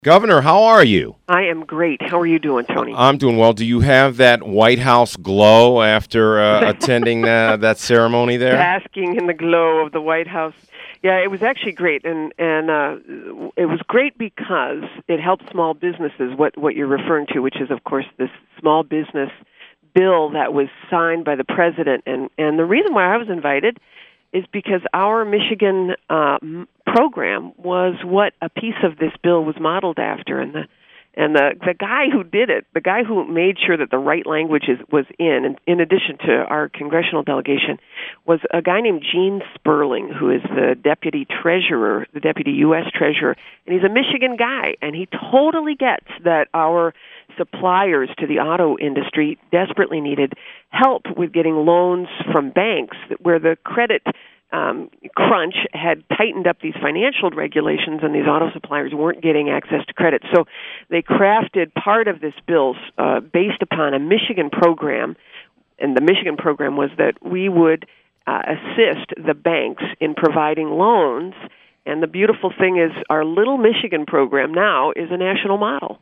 Governor, how are you? I am great. How are you doing, Tony? I'm doing well. Do you have that White House glow after attending that ceremony there? Basking in the glow of the White House. Yeah, it was actually great, and it was great because it helped small businesses. What you're referring to, which is of course this small business bill that was signed by the president, and the reason why I was invited is because our Michigan program was what a piece of this bill was modeled after, and the guy who did it, the guy who made sure that the right language was in addition to our congressional delegation, was a guy named Gene Sperling, who is the deputy treasurer, the deputy U.S. treasurer, and he's a Michigan guy, and he totally gets that our suppliers to the auto industry desperately needed help with getting loans from banks where the credit crunch had tightened up these financial regulations, and these auto suppliers weren't getting access to credit. So they crafted part of this bill based upon a Michigan program, and the Michigan program was that we would assist the banks in providing loans. And the beautiful thing is our little Michigan program now is a national model.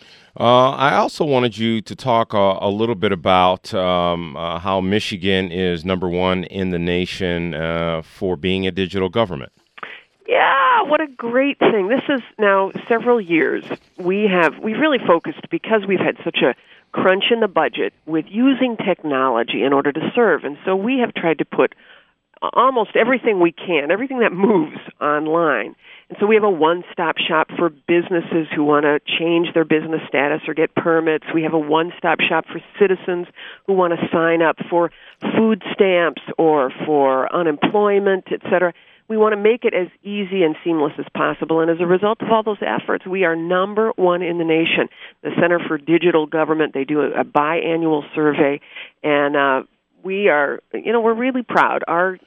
I also wanted you to talk a little bit about how Michigan is number one in the nation for being a digital government. Yeah, what a great thing. This is now several years. We've really focused, because we've had such a crunch in the budget, with using technology in order to serve. And so we have tried to put almost everything we can, everything that moves, online. And so we have a one-stop shop for businesses who want to change their business status or get permits. We have a one-stop shop for citizens who want to sign up for food stamps or for unemployment, et cetera. We want to make it as easy and seamless as possible. And as a result of all those efforts, we are number one in the nation. The Center for Digital Government, they do a biannual survey, and we're really proud.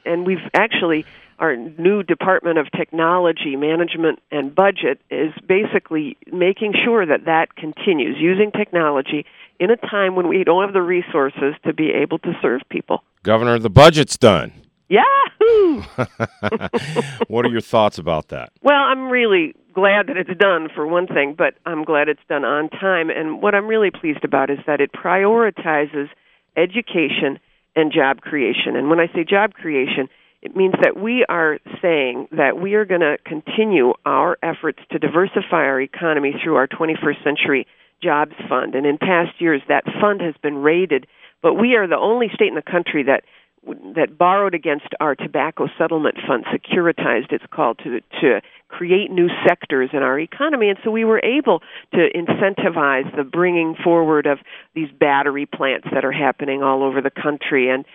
Our new Department of Technology Management and Budget is basically making sure that continues, using technology in a time when we don't have the resources to be able to serve people. Governor, the budget's done. Yahoo! What are your thoughts about that? Well, I'm really glad that it's done, for one thing, but I'm glad it's done on time. And what I'm really pleased about is that it prioritizes education and job creation. And when I say job creation, it means that we are saying that we are going to continue our efforts to diversify our economy through our 21st Century Jobs Fund. And in past years, that fund has been raided, but we are the only state in the country that borrowed against our tobacco settlement fund, securitized it's called, to create new sectors in our economy. And so we were able to incentivize the bringing forward of these battery plants that are happening all over the country, and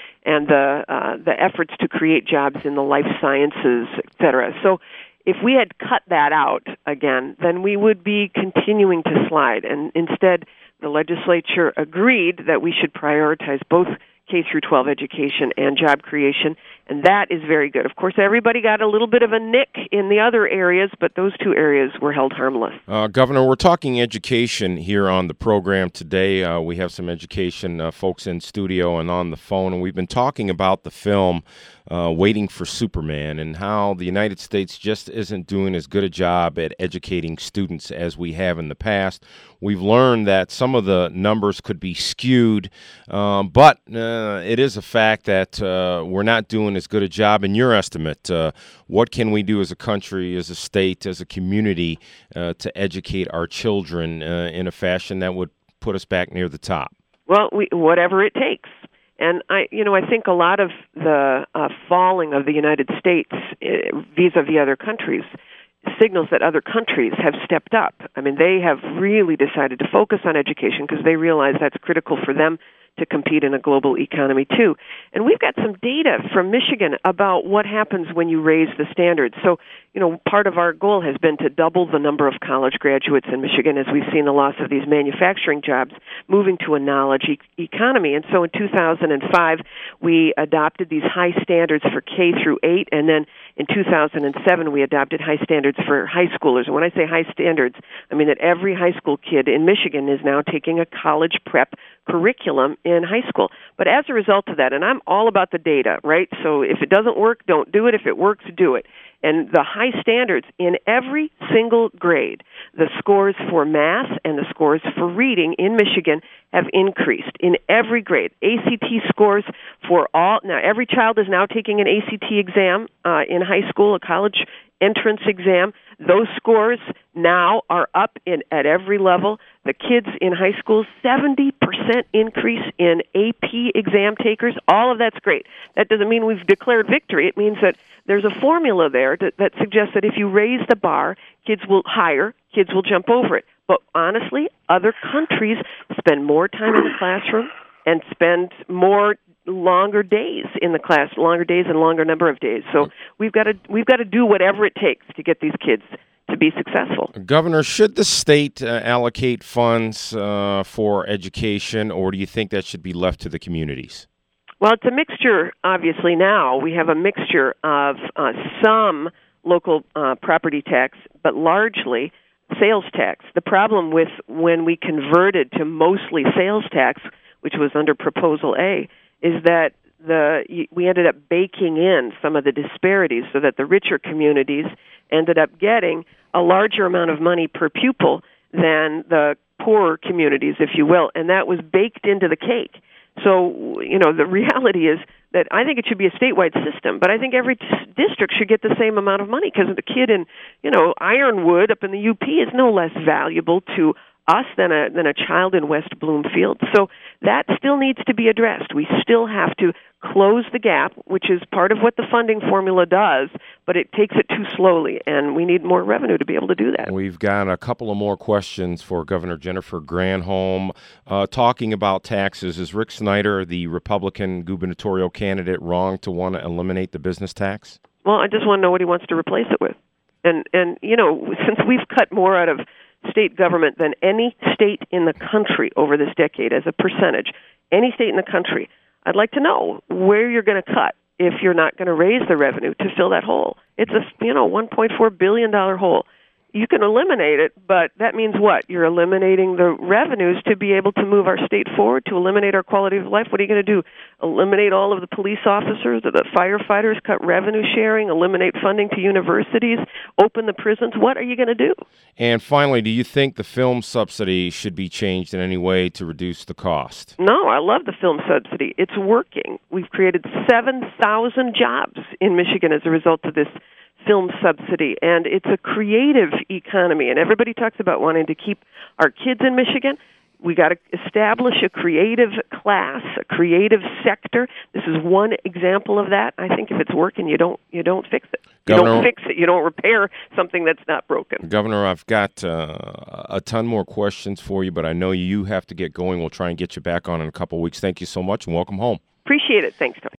the efforts to create jobs in the life sciences, et cetera. So if we had cut that out again, then we would be continuing to slide. And instead, the legislature agreed that we should prioritize both K through 12 education and job creation, and that is very good. Of course, everybody got a little bit of a nick in the other areas, but those two areas were held harmless. Governor, we're talking education here on the program today. We have some education folks in studio and on the phone, and we've been talking about the film Waiting for Superman and how the United States just isn't doing as good a job at educating students as we have in the past. We've learned that some of the numbers could be skewed, but it is a fact that we're not doing as good a job. In your estimate, what can we do as a country, as a state, as a community to educate our children in a fashion that would put us back near the top? Well, whatever it takes. And I think a lot of the falling of the United States vis-a-vis other countries signals that other countries have stepped up. I mean, they have really decided to focus on education because they realize that's critical for them to compete in a global economy too. And we've got some data from Michigan about what happens when you raise the standards. So, part of our goal has been to double the number of college graduates in Michigan as we've seen the loss of these manufacturing jobs moving to a knowledge economy. And so in 2005, we adopted these high standards for K through 8, and then in 2007, we adopted high standards for high schoolers. And when I say high standards, I mean that every high school kid in Michigan is now taking a college prep curriculum in high school. But as a result of that, and I'm all about the data, right? So if it doesn't work, don't do it. If it works, do it. and the high standards in every single grade. The scores for math and the scores for reading in Michigan have increased in every grade. ACT scores for all. Now, every child is now taking an ACT exam in high school, a college entrance exam. Those scores now are up at every level. The kids in high school, 70% increase in AP exam takers. All of that's great. That doesn't mean we've declared victory. It means that there's a formula there that suggests that if you raise the bar, kids will jump over it. But honestly, other countries spend more time in the classroom and spend longer days in the class, longer days and longer number of days. So we've got to do whatever it takes to get these kids to be successful. Governor, should the state allocate funds for education, or do you think that should be left to the communities? Well, it's a mixture, obviously. Now we have a mixture of some local property tax, but largely sales tax. The problem with when we converted to mostly sales tax, which was under Proposal A, is that we ended up baking in some of the disparities so that the richer communities ended up getting a larger amount of money per pupil than the poorer communities, if you will, and that was baked into the cake. So, the reality is that I think it should be a statewide system, but I think every district should get the same amount of money because the kid in, Ironwood up in the UP is no less valuable to us than a child in West Bloomfield. So that still needs to be addressed. We still have to close the gap, which is part of what the funding formula does, but it takes it too slowly, and we need more revenue to be able to do that. We've got a couple of more questions for Governor Jennifer Granholm. Talking about taxes, is Rick Snyder, the Republican gubernatorial candidate, wrong to want to eliminate the business tax? Well, I just want to know what he wants to replace it with. And since we've cut more out of state government than any state in the country over this decade as a percentage, any state in the country, I'd like to know where you're going to cut if you're not going to raise the revenue to fill that hole. It's a $1.4 billion hole. You can eliminate it, but that means what? You're eliminating the revenues to be able to move our state forward, to eliminate our quality of life. What are you going to do? Eliminate all of the police officers, the firefighters, cut revenue sharing, eliminate funding to universities, open the prisons? What are you going to do? And finally, do you think the film subsidy should be changed in any way to reduce the cost? No, I love the film subsidy. It's working. We've created 7,000 jobs in Michigan as a result of this film subsidy, and it's a creative economy, and everybody talks about wanting to keep our kids in Michigan. We got to establish a creative class, a creative sector. This is one example of that. I think if it's working, you don't fix it. Governor, you don't fix it. You don't repair something that's not broken. Governor, I've got a ton more questions for you, but I know you have to get going. We'll try and get you back on in a couple of weeks. Thank you so much, and welcome home. Appreciate it. Thanks, Tony.